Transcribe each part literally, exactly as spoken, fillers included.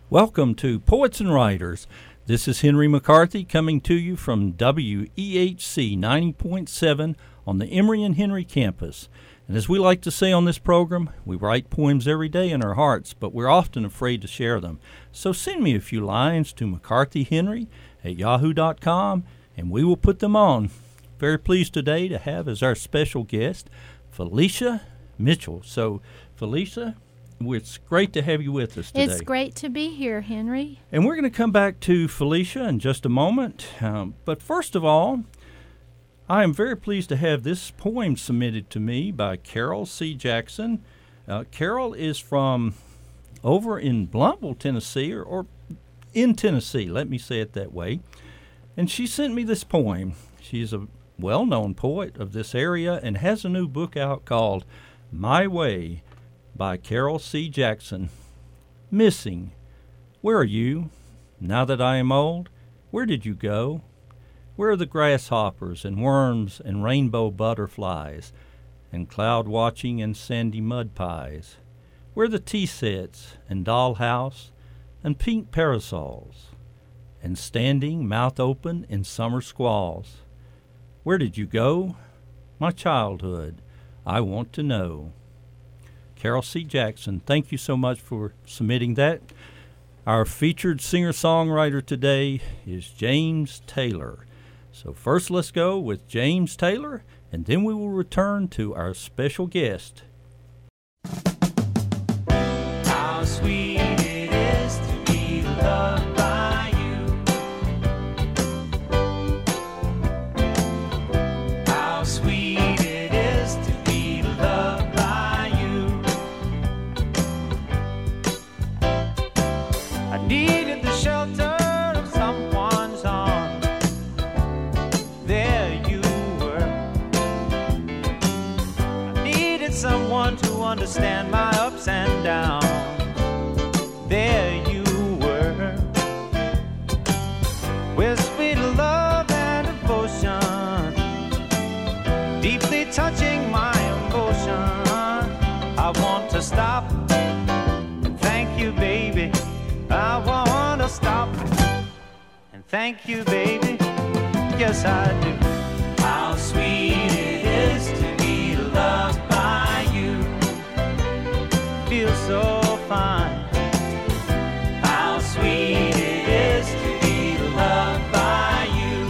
Welcome to Poets and Writers. This is Henry McCarthy coming to you from W E H C ninety point seven on the Emory and Henry campus. And as we like to say on this program, we write poems every day in our hearts, but we're often afraid to share them. So send me a few lines to mccarthyhenry at yahoo dot com, and we will put them on. Very pleased today to have as our special guest Felicia Mitchell. So, Felicia, it's great to have you with us today. It's great to be here, Henry. And we're going to come back to Felicia in just a moment. Um, but first of all, I am very pleased to have this poem submitted to me by Carol C. Jackson. Uh, Carol is from over in Blountville, Tennessee, or, or in Tennessee, let me say it that way. And she sent me this poem. She's a well-known poet of this area and has a new book out called My Way by Carol C. Jackson. Missing. Where are you? Now that I am old, where did you go? Where are the grasshoppers and worms and rainbow butterflies and cloud watching and sandy mud pies? Where are the tea sets and dollhouse and pink parasols and standing mouth open in summer squalls? Where did you go? My childhood, I want to know. Carol C. Jackson, thank you so much for submitting that. Our featured singer-songwriter today is James Taylor. So first let's go with James Taylor, and then we will return to our special guest. How sweet it is to be loved by you. How sweet it is to be loved by you. I needed the shelter of someone's arms. There you were. I needed someone to understand my ups and downs. There you were. With sweet love and devotion, deeply touching my emotion. I want to stop and thank you, baby. I want to stop and thank you, baby. Yes, I do. How sweet it is to be loved by you. Feels so fine. How sweet it is to be loved by you.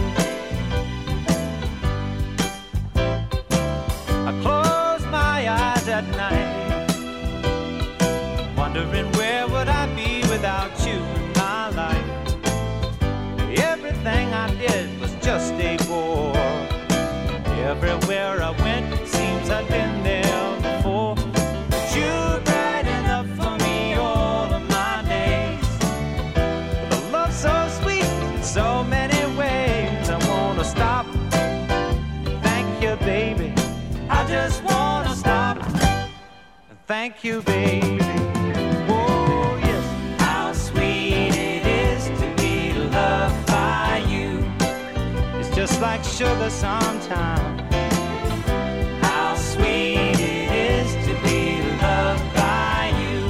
I close my eyes at night, wondering where would I be without you in my life. Everything I did was just a bore. Everywhere I went, it seems I've been there before. But you're bright enough for me all of my days. The love's so sweet in so many ways. I wanna stop. Thank you, baby. I just wanna stop. Thank you, baby. Oh, yes. How sweet it is to be loved by you. It's just like sugar sometimes. How sweet it is to be loved by you.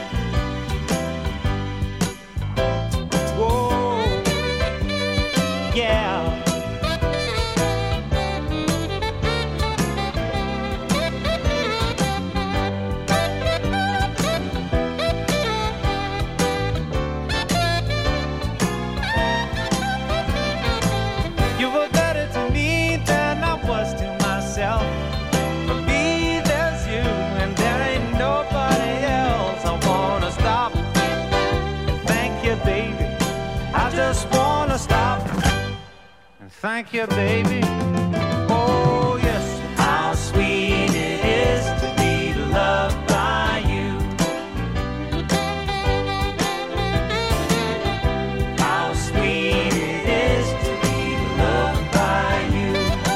Whoa, yeah. You were better to me than I was to myself. For me, there's you, and there ain't nobody else. I wanna stop and thank you, baby. I just wanna stop and thank you, baby. Oh, yes. How sweet it is to be loved by you. How sweet it is to be loved by you.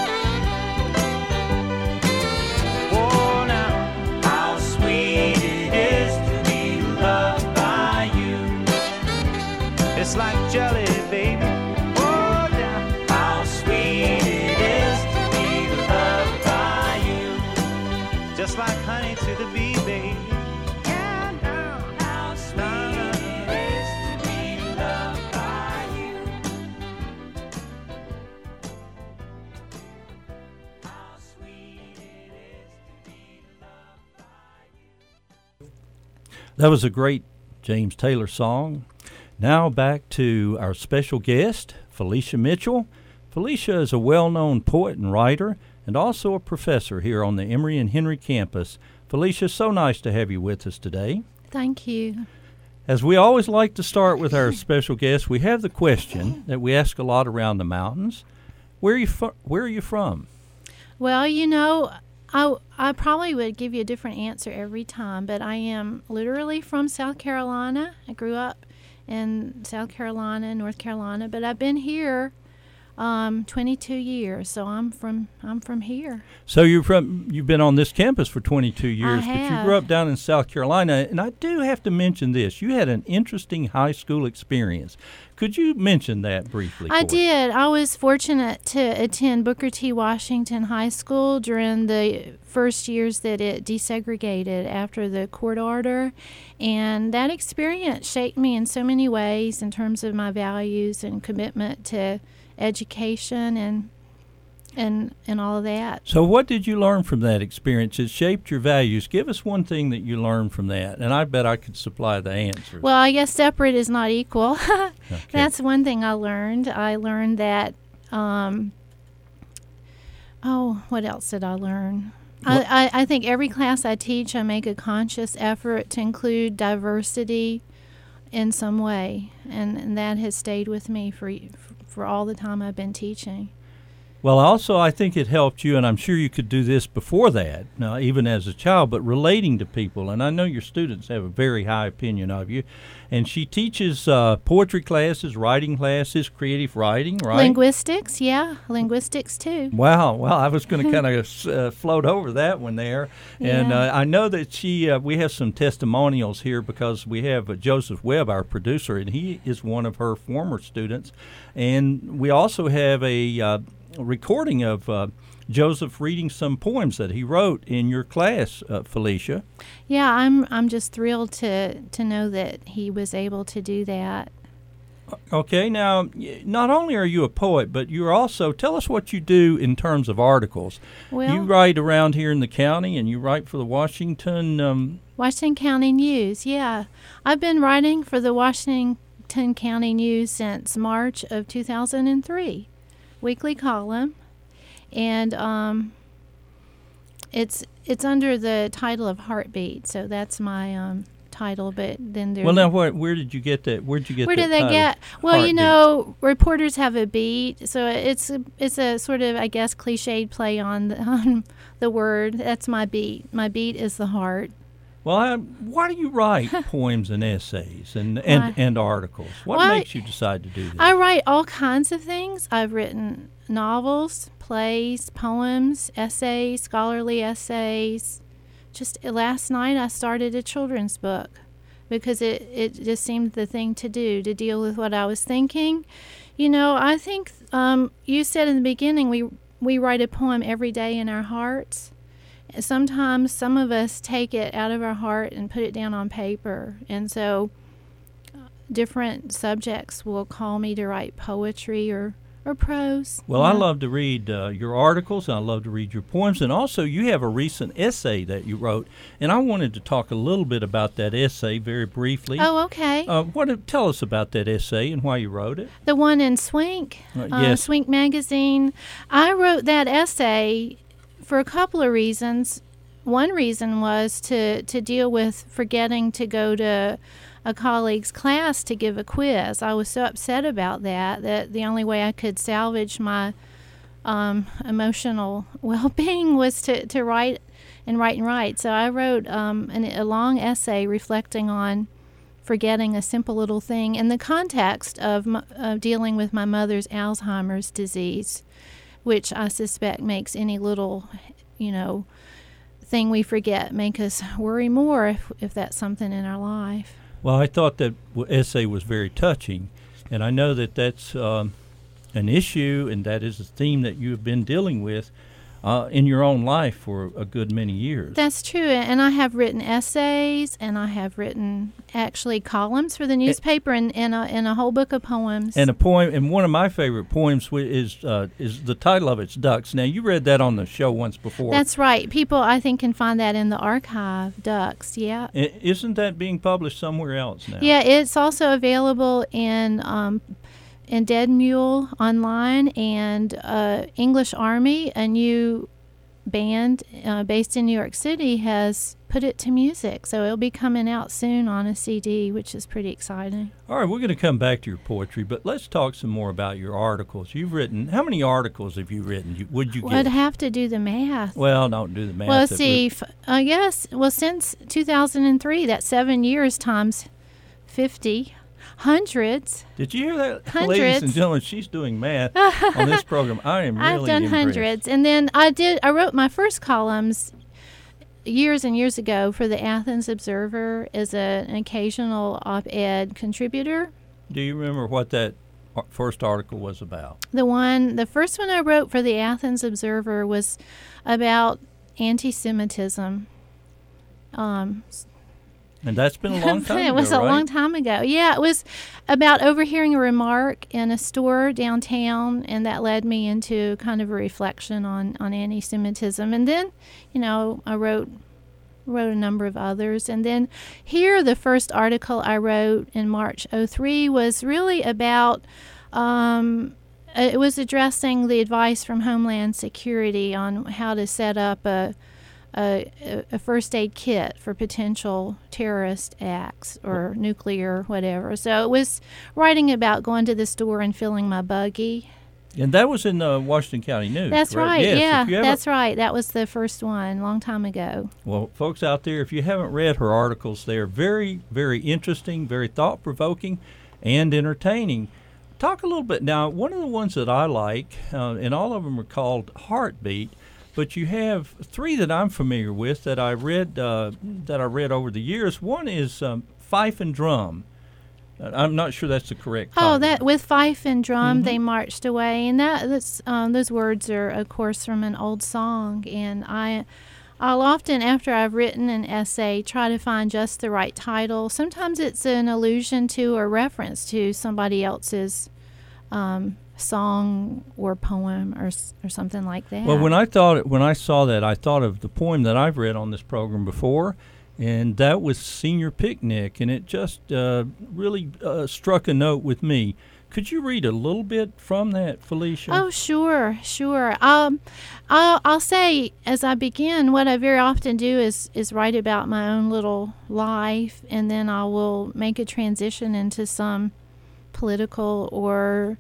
Oh, now, how sweet it is to be loved by you. It's like jelly, baby. Oh, now, how sweet it is to be loved by you. Just like honey to the bee, baby. Yeah, now, how sweet it is to That was a great James Taylor song. Now back to our special guest, Felicia Mitchell. Felicia is a well-known poet and writer and also a professor here on the Emory and Henry campus. Felicia, so nice to have you with us today. Thank you. As we always like to start with our special guests, we have the question that we ask a lot around the mountains. Where are you, fu- where are you from? Well, you know, I, I probably would give you a different answer every time, but I am literally from South Carolina. I grew up in South Carolina, North Carolina, but I've been here um, twenty-two years, so I'm from I'm from here. So you're from you've been on this campus for twenty-two years, I but you have. grew up down in South Carolina, and I do have to mention this. You had an interesting high school experience. Could you mention that briefly? I for us? did. I was fortunate to attend Booker T. Washington High School during the first years that it desegregated after the court order. And that experience shaped me in so many ways in terms of my values and commitment to education and and and all of that. So what did you learn from that experience? It shaped your values. Give us one thing that you learned from that, and I bet I could supply the answer. Well, I guess separate is not equal. Okay. That's one thing I learned. I learned that, um, oh, what else did I learn? I, I, I think every class I teach, I make a conscious effort to include diversity in some way, and, and that has stayed with me for for all the time I've been teaching. Well, also, I think it helped you, and I'm sure you could do this before that, uh, even as a child, but relating to people. And I know your students have a very high opinion of you. And she teaches uh, poetry classes, writing classes, creative writing, right? Linguistics, yeah, linguistics too. Wow. Well, I was going to kind of uh, float over that one there. And Yeah. uh, I know that she, uh, we have some testimonials here because we have uh, Joseph Webb, our producer, and he is one of her former students. And we also have a uh, recording of uh, Joseph reading some poems that he wrote in your class, uh, Felicia. Yeah, I'm I'm just thrilled to to know that he was able to do that. Okay, now, y- not only are you a poet, but you're also, tell us what you do in terms of articles. Well, You write around here in the county, and you write for the Washington. Um, Washington County News, yeah. I've been writing for the Washington County News since March of two thousand three, weekly column, and um, it's it's under the title of Heartbeat, so that's my um, title. But then there's well, now, what? Where did you get that? Where did you get where that did they title? get? Well, Heartbeat? you know, reporters have a beat, so it's a, it's a sort of, I guess, cliched play on the, on the word. That's my beat. My beat is the heart. Well, I, why do you write poems and essays and, and, Why? and articles? What Why- makes you decide to do that? I write all kinds of things. I've written novels, plays, poems, essays, scholarly essays. Just last night I started a children's book because it, it just seemed the thing to do, to deal with what I was thinking. You know, I think um, you said in the beginning we we write a poem every day in our hearts. Sometimes some of us take it out of our heart and put it down on paper. And so different subjects will call me to write poetry or, or prose. Well, I Yeah. love to read uh, your articles, and I love to read your poems, and also you have a recent essay that you wrote, and I wanted to talk a little bit about that essay very briefly. Oh, okay. Uh, what? Tell us about that essay and why you wrote it. The one in Swink, Uh, uh, yes. Swink magazine. I wrote that essay for a couple of reasons. One reason was to, to deal with forgetting to go to a colleague's class to give a quiz. I was so upset about that that the only way I could salvage my um, emotional well-being was to, to write and write and write. So I wrote um, an, a long essay reflecting on forgetting a simple little thing in the context of, m- of dealing with my mother's Alzheimer's disease, which I suspect makes any little, you know, thing we forget make us worry more if, if that's something in our life. Well, I thought that w- essay was very touching, and I know that that's um, an issue, and that is a theme that you have been dealing with. uh, in your own life for a good many years. That's true. And I have written essays, and I have written actually columns for the newspaper, and, and, a, and a whole book of poems. And a poem, and one of my favorite poems wi- is uh, is the title of it's Ducks. Now, you read that on the show once before. That's right. People, I think, can find that in the archive, Ducks, yeah. I- isn't that being published somewhere else now? Yeah, it's also available in um, in Dead Mule online, and uh, English Army, a new band uh, based in New York City, has put it to music. So it'll be coming out soon on a C D, which is pretty exciting. All right, we're going to come back to your poetry, but let's talk some more about your articles. You've written, how many articles have you written? You, would you Well, get? I'd have to do the math. Well, don't do the math. Well, let's That see. would- F- I guess, well, since two thousand three, that's seven years times fifty. Hundreds. Did you hear that, ladies Hundreds. and gentlemen? She's doing math on this program. I am really I've done impressed. hundreds. And then I did, I wrote my first columns years and years ago for the Athens Observer as a, an occasional op-ed contributor. Do you remember what that ar- first article was about? The one, the first one I wrote for the Athens Observer was about anti-Semitism. Um, And that's been a long time it ago, was a right? long time ago. Yeah, it was about overhearing a remark in a store downtown, and that led me into kind of a reflection on, on anti-Semitism. And then, you know, I wrote wrote a number of others. And then here, the first article I wrote in March oh three was really about, um, it was addressing the advice from Homeland Security on how to set up a A, a first aid kit for potential terrorist acts or nuclear whatever. So it was writing about going to the store and filling my buggy. And that was in the Washington County News. That's correct? right. Yes, Yeah, if you ever- that's right. That was the first one, long time ago. Well, folks out there, if you haven't read her articles, they are very, very interesting, very thought-provoking, and entertaining. Talk a little bit now. One of the ones that I like, uh, and all of them are called Heartbeat, but you have three that I'm familiar with that I read uh, that I read over the years. One is um, Fife and Drum. Uh, I'm not sure that's the correct. Oh, title. that with fife and drum, Mhm. they marched away, and that that's um, those words are, of course, from an old song. And I, I'll often, after I've written an essay, try to find just the right title. Sometimes it's an allusion to or reference to somebody else's um, song or poem or s- or something like that. Well, when I thought when I saw that, I thought of the poem that I've read on this program before, and that was Senior Picnic, and it just uh, really uh, struck a note with me. Could you read a little bit from that, Felicia? Oh, sure, sure. Um, I'll, I'll say as I begin, what I very often do is, is write about my own little life, and then I will make a transition into some political or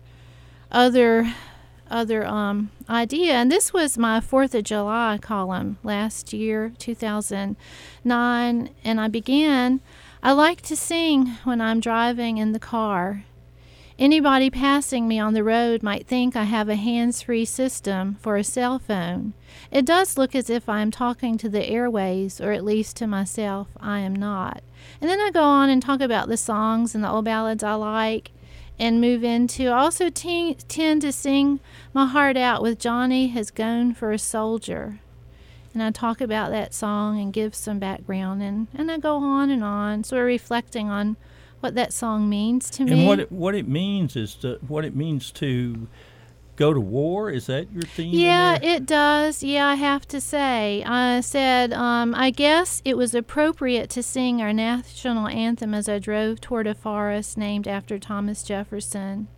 other other um, idea. And this was my Fourth of July column last year, two thousand nine, and I began, I like to sing when I'm driving in the car. Anybody passing me on the road might think I have a hands-free system for a cell phone. It does look as if I am talking to the airways, or at least to myself. I am not. And then I go on and talk about the songs and the old ballads I like, and move into, I also te- tend to sing my heart out with Johnny Has Gone for a Soldier. And I talk about that song and give some background, and, and I go on and on, sort of reflecting on what that song means to me. And what it, what it means is to, what it means to go to war. Is that your theme? in Yeah, there? it does. Yeah, I have to say. I said, um, I guess it was appropriate to sing our national anthem as I drove toward a forest named after Thomas Jefferson,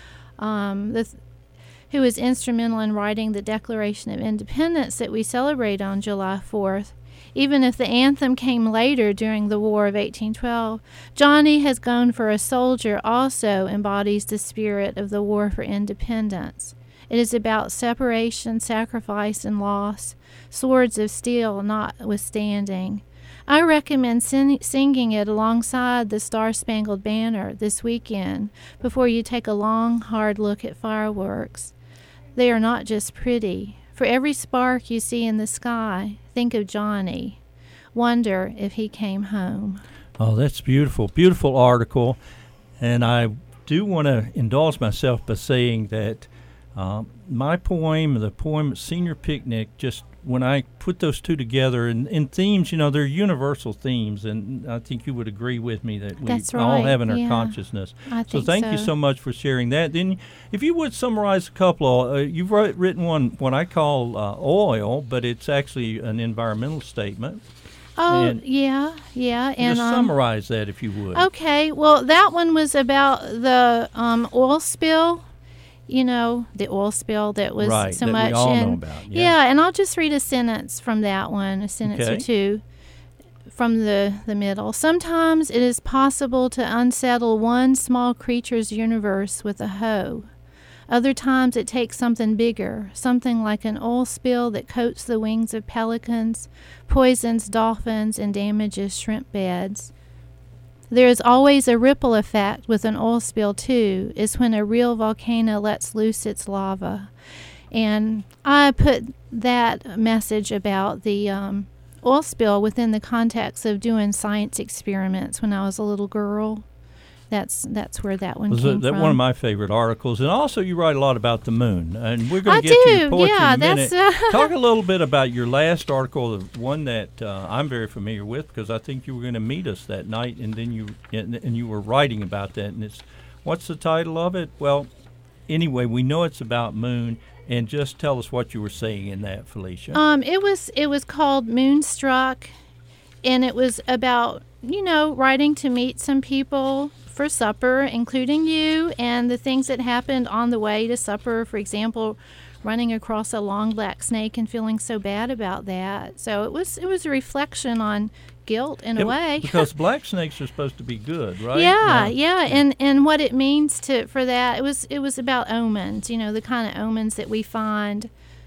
um, the, who was instrumental in writing the Declaration of Independence that we celebrate on July fourth. Even if the anthem came later during the War of eighteen twelve, Johnny Has Gone for a Soldier also embodies the spirit of the War for Independence. It is about separation, sacrifice, and loss, swords of steel notwithstanding. I recommend sing- singing it alongside the Star-Spangled Banner this weekend before you take a long, hard look at fireworks. They are not just pretty. For every spark you see in the sky, think of Johnny. Wonder if he came home. Oh, that's beautiful. Beautiful article. And I do want to indulge myself by saying that Uh, my poem, the poem Senior Picnic, just when I put those two together, and, and themes, you know, they're universal themes, and I think you would agree with me that we That's all right, have in our yeah. consciousness. I So think thank you so. so much for sharing that. Then, if you would summarize a couple, uh, you've wrote, written one, what I call uh, oil, but it's actually an environmental statement. Oh, and yeah, yeah. And Just um, summarize that, if you would. Okay, well, that one was about the um, oil spill. You know, the oil spill that was Right, so that we much. all know and about, yeah. and I'll just read a sentence from that one, a sentence Okay. or two from the, the middle. Sometimes it is possible to unsettle one small creature's universe with a hoe. Other times it takes something bigger, something like an oil spill that coats the wings of pelicans, poisons dolphins, and damages shrimp beds. There is always a ripple effect with an oil spill, too, is when a real volcano lets loose its lava. And I put that message about the um, oil spill within the context of doing science experiments when I was a little girl. That's that's where that one Was came it, that from. one of my favorite articles, and also you write a lot about the moon, and we're going I to get to do, your poetry yeah, in a minute. that's, uh, Talk a little bit about your last article, the one that uh, I'm very familiar with, because I think you were going to meet us that night, and then you and, and you were writing about that, and it's what's the title of it? Well, anyway, we know it's about moon, and just tell us what you were saying in that, Felicia. Um, it was it was called Moonstruck, and it was about, you know, writing to meet some people for supper, including you, and the things that happened on the way to supper. For example, running across a long black snake and feeling so bad about that. So it was it was a reflection on guilt in It- a way. because black snakes are supposed to be good, right? Yeah, yeah, and and what it means to for that. It was it was about omens, you know, the kind of omens that we find,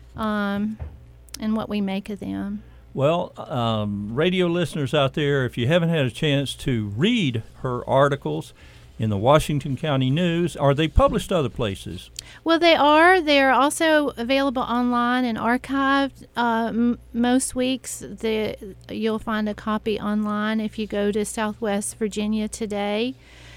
um, and what we make of them. Well, um, radio listeners out there, if you haven't had a chance to read her articles in the Washington County News, are they published other places? Well, they are. They are also available online and archived. Uh, m- most weeks, the, you'll find a copy online if you go to Southwest Virginia Today,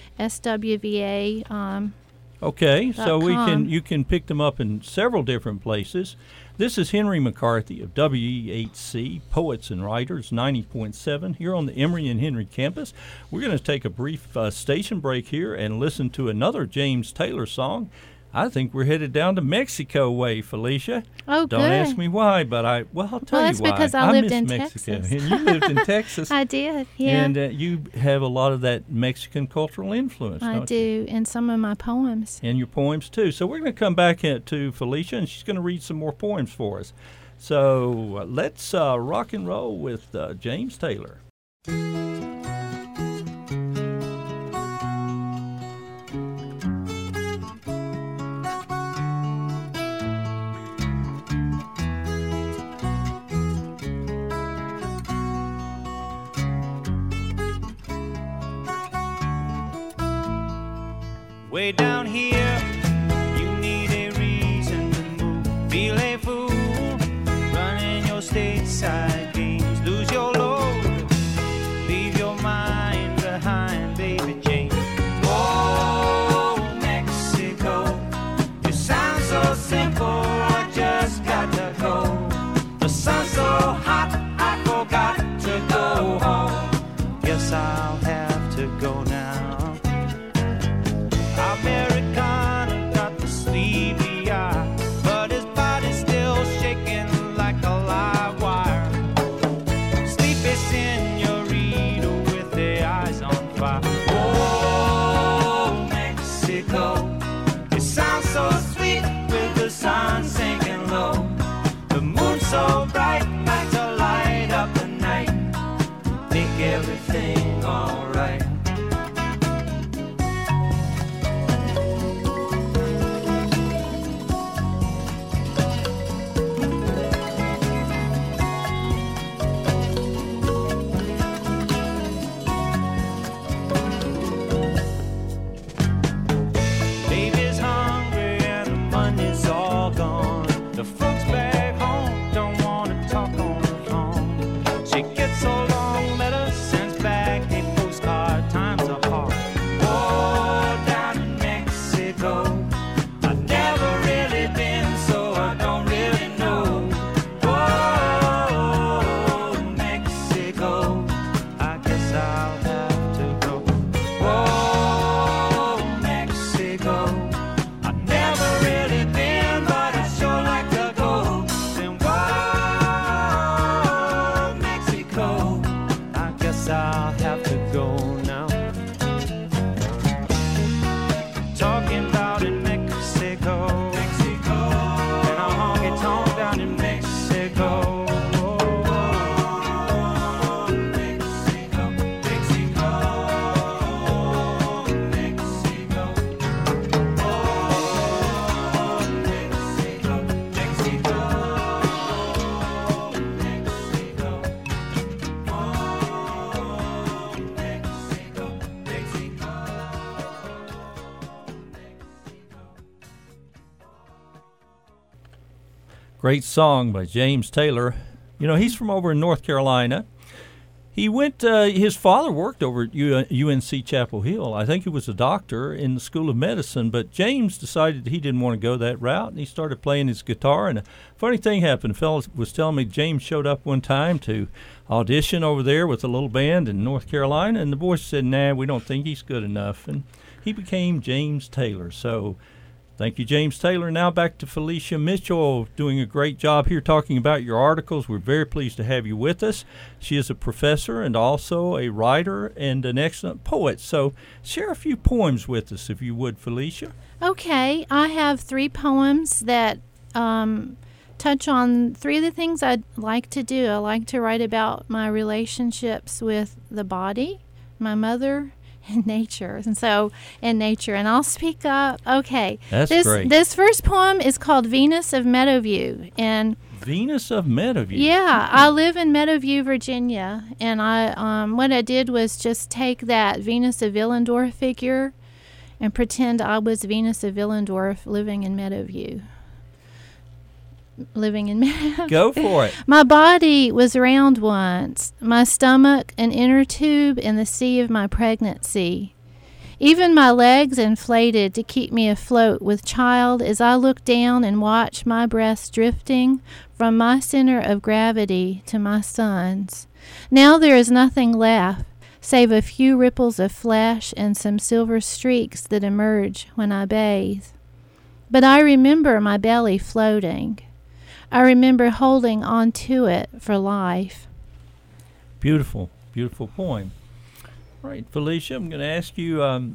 S W V A. Um, Okay, so we com. can you can pick them up in several different places. This is Henry McCarthy of W E H C, Poets and Writers, ninety point seven, here on the Emory and Henry campus. We're going to take a brief uh, station break here and listen to another James Taylor song. I think we're headed down to Mexico way, Felicia. oh, Don't good. ask me why, but I, well, I'll tell Well, you that's why. because I lived miss in Mexico. Texas. And you lived in Texas. I did, yeah. And uh, you have a lot of that Mexican cultural influence, I don't you? do, in some of my poems. And your poems too. So we're going to come back in- to Felicia, and she's going to read some more poems for us. So uh, let's uh, rock and roll with uh, James Taylor. Way down here, you need a reason to move. Feel a fool, running your stateside games. Lose your load, leave your mind behind, baby Jane. Oh, Mexico, you sound so simple, I just got to go. The sun's so hot, I forgot to go home. Guess I'll have to go now. Americana got the sleepy eye, but his body's still shaking like a live wire. Great song by James Taylor. You know, he's from over in North Carolina. He went, uh, his father worked over at U N C Chapel Hill. I think he was a doctor in the School of Medicine, but James decided he didn't want to go that route, and he started playing his guitar. And a funny thing happened. A fellow was telling me James showed up one time to audition over there with a little band in North Carolina, and the boys said, nah, we don't think he's good enough. And he became James Taylor. So thank you, James Taylor. Now back to Felicia Mitchell, doing a great job here talking about your articles. We're very pleased to have you with us. She is a professor and also a writer and an excellent poet. So share a few poems with us, if you would, Felicia. Okay, I have three poems that um, touch on three of the things I'd like to do. I like to write about my relationships with the body, my mother, in nature, and so in nature, and I'll speak up. Okay, that's this great. This first poem is called Venus of Meadowview, and Venus of Meadowview. Yeah, I live in Meadowview, Virginia, and I um, what I did was just take that Venus of Willendorf figure and pretend I was Venus of Willendorf living in Meadowview. Living in Meadowview. Go for it. My body was round once, my stomach an inner tube in the sea of my pregnancy. Even my legs inflated to keep me afloat with child as I looked down and watched my breast drifting from my center of gravity to my son's. Now there is nothing left, save a few ripples of flesh and some silver streaks that emerge when I bathe. But I remember my belly floating. I remember holding on to it for life. Beautiful, beautiful poem. All right, Felicia, I'm going to ask you, um,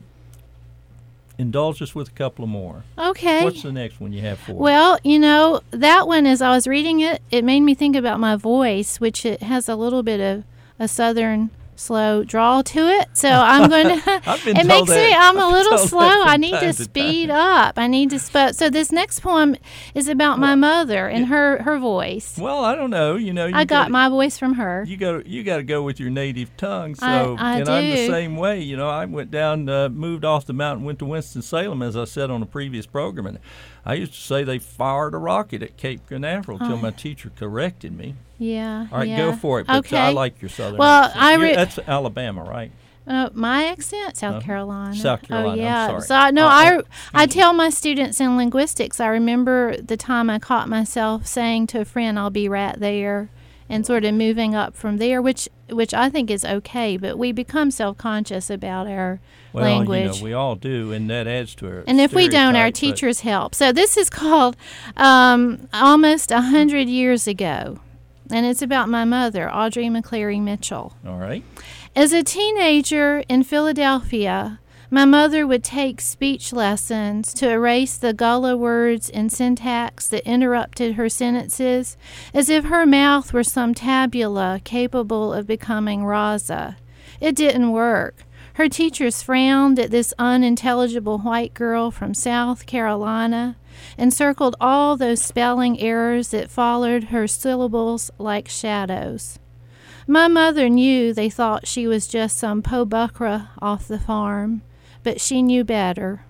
indulge us with a couple of more. Okay. What's the next one you have for us? Well, you know, that one, as I was reading it, it made me think about my voice, which it has a little bit of a southern slow drawl to it. So I'm going to, I've been it told makes that. me, I'm a I've little been told slow. that from I need time to to speed time. up. I need to, sp- so this next poem is about my mother and her, her voice. Well, I don't know. You know, you I got gotta, my voice from her. You got you got to go with your native tongue. So, I- I and I'm the do. same way. You know, I went down, uh, moved off the mountain, went to Winston-Salem, as I said on a previous program, and I used to say they fired a rocket at Cape Canaveral until Oh. my teacher corrected me. Yeah. All right, yeah. go for it. But Okay. I like your southern Well, accent. I You- re- that's Alabama, right? Uh, my accent, South Uh, Carolina. South Carolina, Oh I'm yeah. sorry. So I no, Uh, I oh, I tell my students in linguistics. I remember the time I caught myself saying to a friend, "I'll be right there," and sort of moving up from there, which which I think is okay. But we become self-conscious about our Well, language. you know, we all do, and that adds to our And if we don't, our stereotype, but- teachers help. So this is called um, Almost a Hundred Years Ago, and it's about my mother, Audrey McCleary Mitchell. All right. As a teenager in Philadelphia, my mother would take speech lessons to erase the gullah words and syntax that interrupted her sentences, as if her mouth were some tabula capable of becoming rasa. It didn't work. Her teachers frowned at this unintelligible white girl from South Carolina and circled all those spelling errors that followed her syllables like shadows. My mother knew they thought she was just some po buckra off the farm, but she knew better.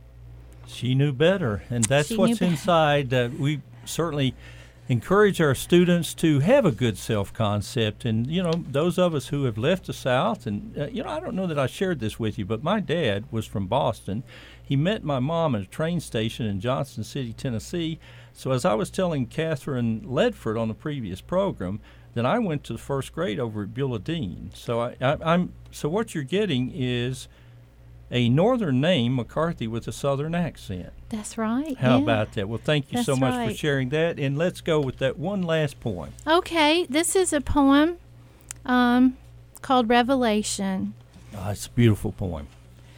She knew better, and that's She knew what's better. inside. Uh, we certainly encourage our students to have a good self-concept, and you know, those of us who have left the South, and uh, you know, I don't know that I shared this with you, but my dad was from Boston. He met my mom at a train station in Johnson City, Tennessee. So as I was telling Catherine Ledford on the previous program, then I went to the first grade over at Beulah Dean. So I, I, I'm so what you're getting is a northern name, McCarthy, with a southern accent. That's right. How yeah. about that? Well, thank you so That's much for right. sharing that. And let's go with that one last poem. Okay, this is a poem um, called Revelation. Oh, it's a beautiful poem.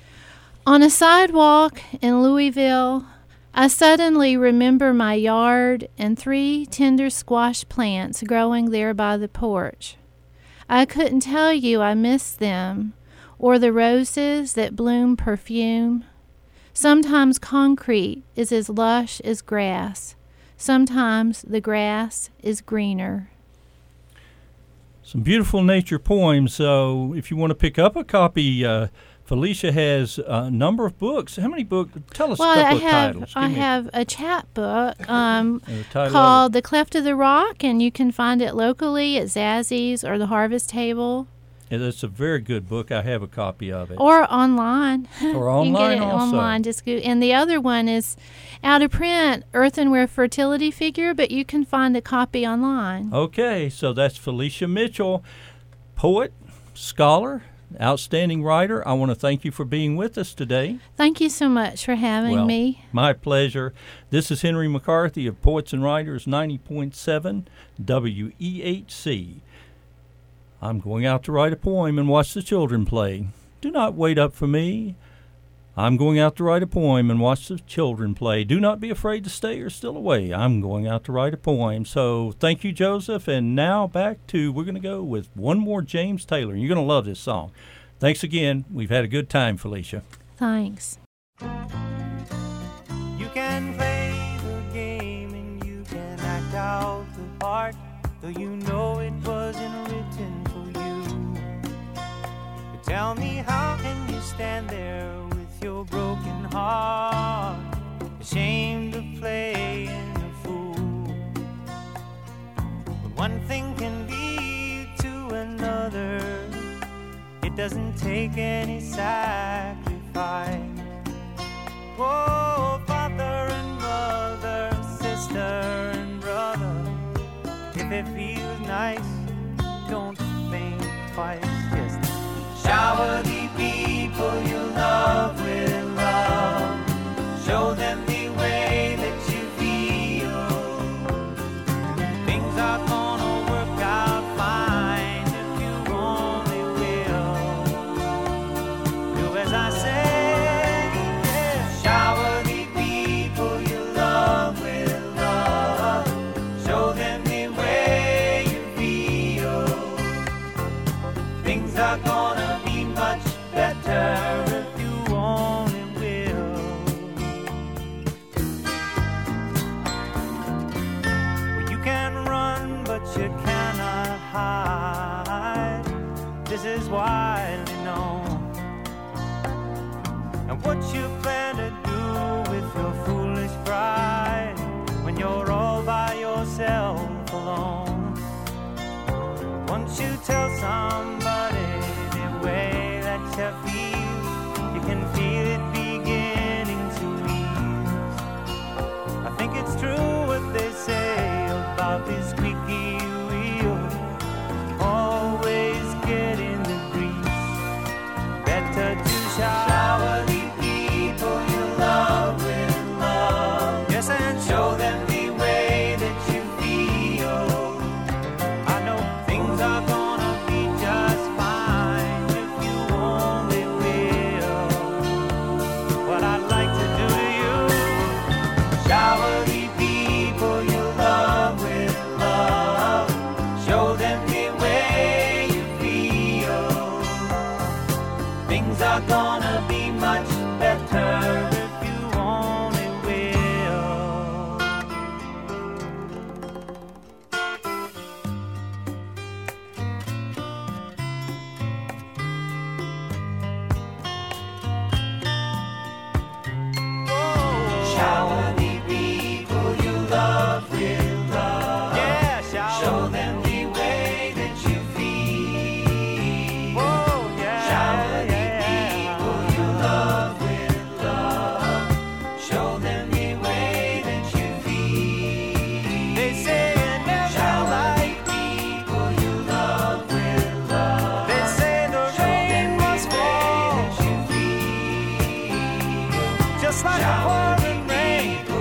On a sidewalk in Louisville, I suddenly remember my yard and three tender squash plants growing there by the porch. I couldn't tell you I missed them, or the roses that bloom perfume. Sometimes concrete is as lush as grass. Sometimes the grass is greener. Some beautiful nature poems. So if you want to pick up a copy, uh, Felicia has a number of books. How many books? Tell us Well, a couple I of have titles. I Give me- have a chat book um, uh, title called "The Cleft of the Rock," and you can find it locally at Zazzy's or the Harvest Table, Yeah, that's a very good book. I have a copy of it. or online. Or You can online get it also. online. Just go. And the other one is out of print, earthenware fertility figure, but you can find a copy online. Okay, so that's Felicia Mitchell, poet, scholar, outstanding writer. I want to thank you for being with us today. Thank you so much for having Well, me. My pleasure. This is Henry McCarthy of Poets and Writers ninety point seven W E H C. I'm going out to write a poem and watch the children play. Do not wait up for me. I'm going out to write a poem and watch the children play. Do not be afraid to stay or still away. I'm going out to write a poem. So thank you, Joseph. And now back to, we're going to go with one more James Taylor. You're going to love this song. Thanks again. We've had a good time, Felicia. Thanks. You can play the game and you can act out the part, though you know it wasn't written for you. But tell me, how can you stand there with your broken heart, ashamed of playing a fool? But one thing can lead to another. It doesn't take any sacrifice. Whoa, father and mother, sister and brother, if it feels nice, don't think twice. Just shower the people you love with love. Show them the way that you feel. Things are gonna work out fine if you only will. Do as I say. Shower the people you love with love. Show them the way you feel. Things are gonna be much better if you only will. Well, you can run, but you cannot hide. This is widely known. And what you plan to do with your foolish pride when you're all by yourself alone? Once you tell somebody the way that you feel, you can feel it beginning to ease. I think it's true what they say about this squeaky wheel, always getting the grease. Better to shower the people you love with love. Yes, and show them the way that you feel. I know things are gonna be just fine if you only will. What I'd like to do to you, shower the people you love with love. Show them the way you feel. Things are gonna be much better if you only will. Oh. Shower the people you love with love. Yeah, shower. Show them the way that you feel. Oh, yeah. Shower the people you love with love. Show them the way that you feel. They say it never shower the people you love with love. They say the rain must fall. Just like pouring rain.